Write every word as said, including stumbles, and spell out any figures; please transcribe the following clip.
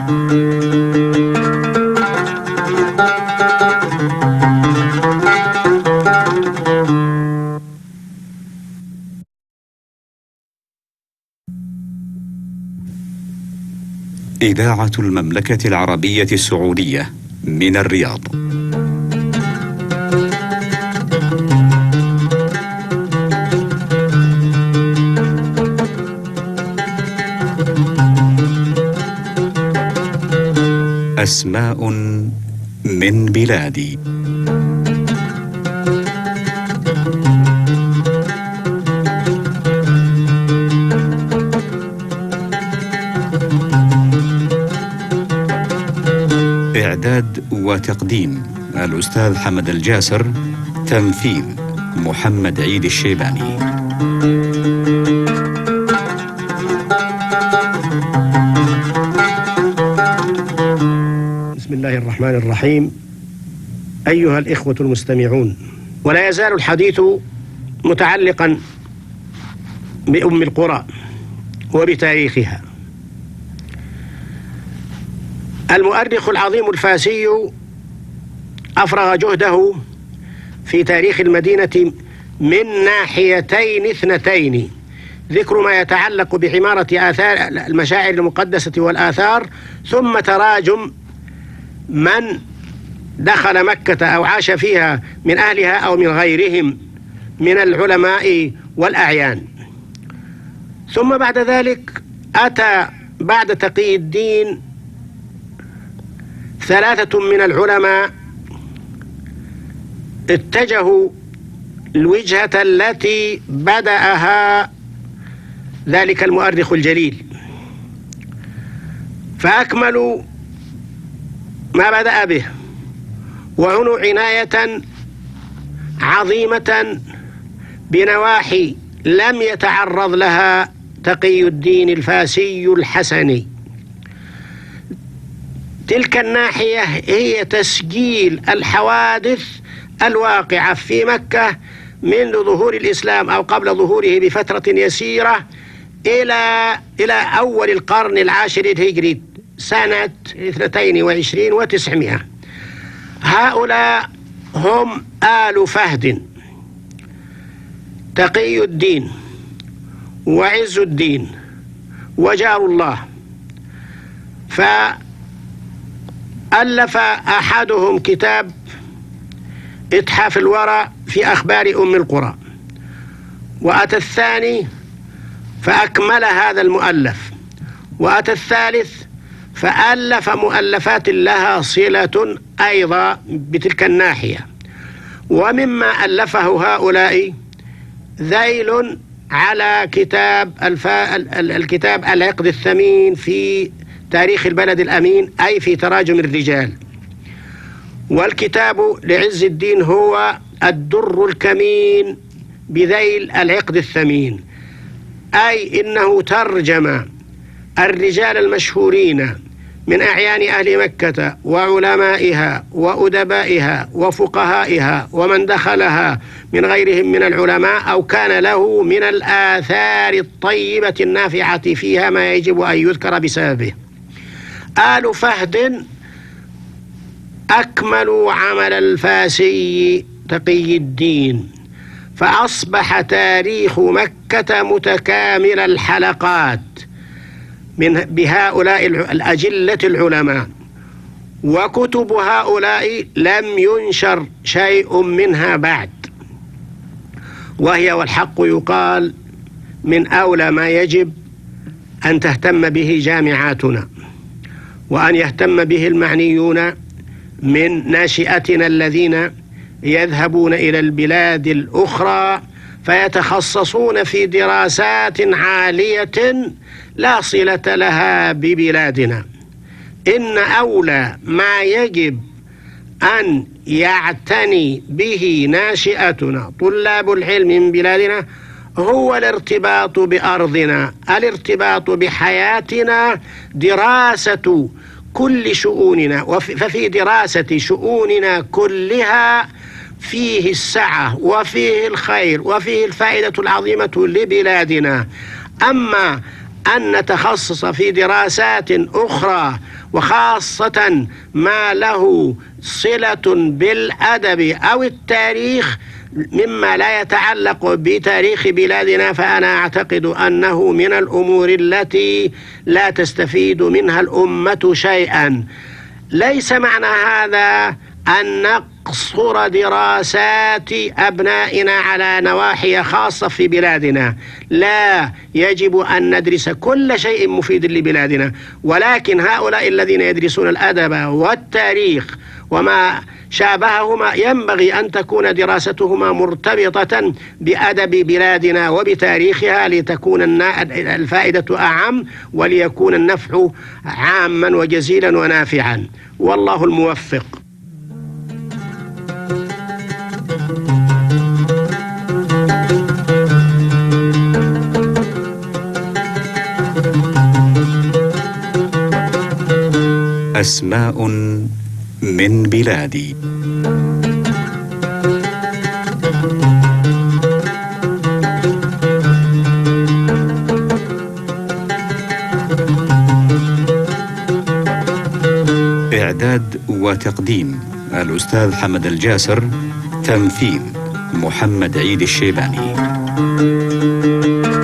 إذاعة المملكة العربية السعودية من الرياض. أسماء من بلادي. إعداد وتقديم الأستاذ حمد الجاسر. تنفيذ محمد عيد الشيباني. بسم الله الرحمن الرحيم. أيها الإخوة المستمعون، ولا يزال الحديث متعلقا بأم القرى وبتاريخها. المؤرخ العظيم الفاسي أفرغ جهده في تاريخ المدينة من ناحيتين اثنتين: ذكر ما يتعلق بعمارة آثار المشاعر المقدسة والآثار، ثم تراجم من دخل مكة أو عاش فيها من أهلها أو من غيرهم من العلماء والأعيان. ثم بعد ذلك أتى بعد تقي الدين ثلاثة من العلماء اتجهوا الوجهة التي بدأها ذلك المؤرخ الجليل، فأكملوا ما بدأ به، وعنوا عناية عظيمة بنواحي لم يتعرض لها تقي الدين الفاسي الحسني. تلك الناحية هي تسجيل الحوادث الواقعة في مكة منذ ظهور الإسلام أو قبل ظهوره بفترة يسيرة إلى إلى أول القرن العاشر الهجري سنة اثنتين وعشرين وتسعمائة. هؤلاء هم آل فهد، تقي الدين وعز الدين وجار الله. فألف أحدهم كتاب إتحاف الورى في أخبار أم القرى، وأتى الثاني فأكمل هذا المؤلف، وأتى الثالث فألف مؤلفات لها صلة أيضا بتلك الناحية. ومما ألفه هؤلاء ذيل على كتاب الفا... الكتاب العقد الثمين في تاريخ البلد الأمين، أي في تراجم الرجال. والكتاب لعز الدين هو الدر الكمين بذيل العقد الثمين، أي إنه ترجم الرجال المشهورين من أعيان أهل مكة وعلمائها وأدبائها وفقهائها ومن دخلها من غيرهم من العلماء أو كان له من الآثار الطيبة النافعة فيها ما يجب أن يذكر بسببه. آل فهد أكملوا عمل الفاسي تقي الدين، فأصبح تاريخ مكة متكامل الحلقات من بهؤلاء الأجلة العلماء، وكتب هؤلاء لم ينشر شيء منها بعد، وهي والحق يقال من أولى ما يجب أن تهتم به جامعاتنا، وأن يهتم به المعنيون من ناشئتنا الذين يذهبون إلى البلاد الأخرى فيتخصصون في دراسات عالية لا صلة لها ببلادنا. إن أولى ما يجب أن يعتني به ناشئتنا طلاب العلم من بلادنا هو الارتباط بأرضنا، الارتباط بحياتنا، دراسة كل شؤوننا. ففي دراسة شؤوننا كلها فيه السعة وفيه الخير وفيه الفائدة العظيمة لبلادنا. أما أن نتخصص في دراسات أخرى، وخاصة ما له صلة بالأدب أو التاريخ مما لا يتعلق بتاريخ بلادنا، فأنا أعتقد أنه من الأمور التي لا تستفيد منها الأمة شيئا. ليس معنى هذا أن نقصر دراسات أبنائنا على نواحي خاصة في بلادنا، لا، يجب أن ندرس كل شيء مفيد لبلادنا، ولكن هؤلاء الذين يدرسون الأدب والتاريخ وما شابههما ينبغي أن تكون دراستهما مرتبطة بأدب بلادنا وبتاريخها لتكون الفائدة أعم وليكون النفع عاما وجزيلا ونافعا، والله الموفق. أسماء من بلادي. إعداد وتقديم الأستاذ حمد الجاسر. تنفيذ محمد عيد الشيباني.